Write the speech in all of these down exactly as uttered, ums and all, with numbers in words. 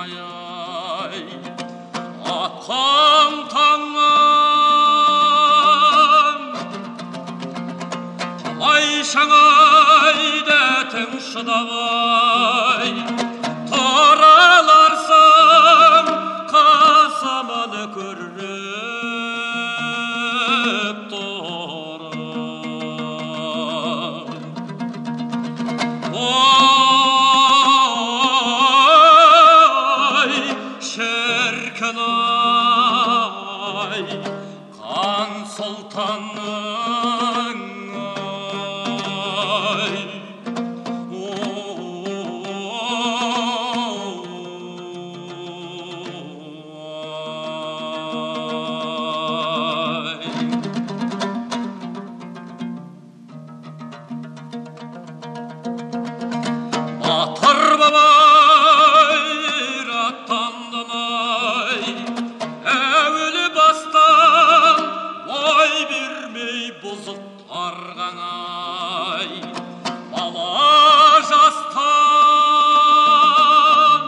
ай атқан таңым қалай шаңайды әтің шыдамай тараларсың қасаманы көріп тұрып ой шіркін-ай қан сұлтанның батыр бабай аттандым-ай әуелі бастан ой бермей бұзықтарға-ай бала жастан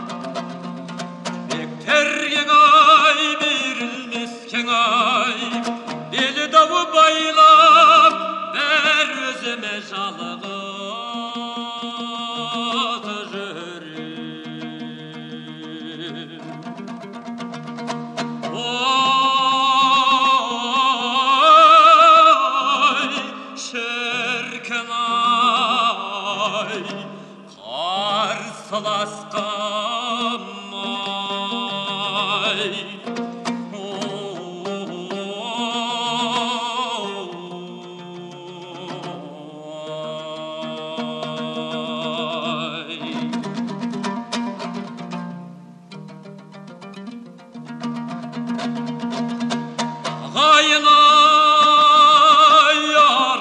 бектерге-ай берілмес кең-ай белі дауы байлап бәр өзіме жалығып қарсыласқам-ай ағайын-ай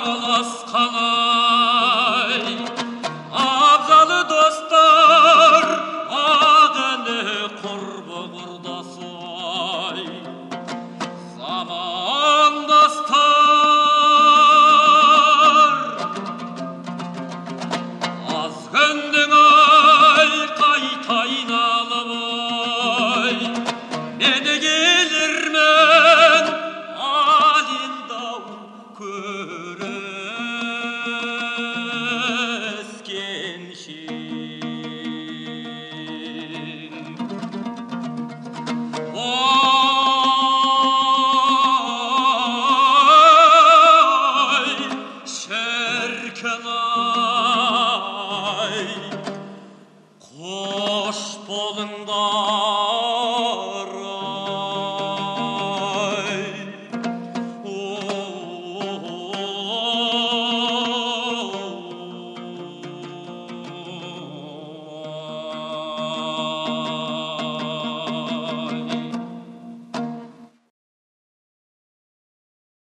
араласқан-ай абзалы достар ағыны құрбы құрдасы-ай замандастар аз күндің-ай қайта айналып-ай мені келермін алендау көріскенше ой шіркін-ай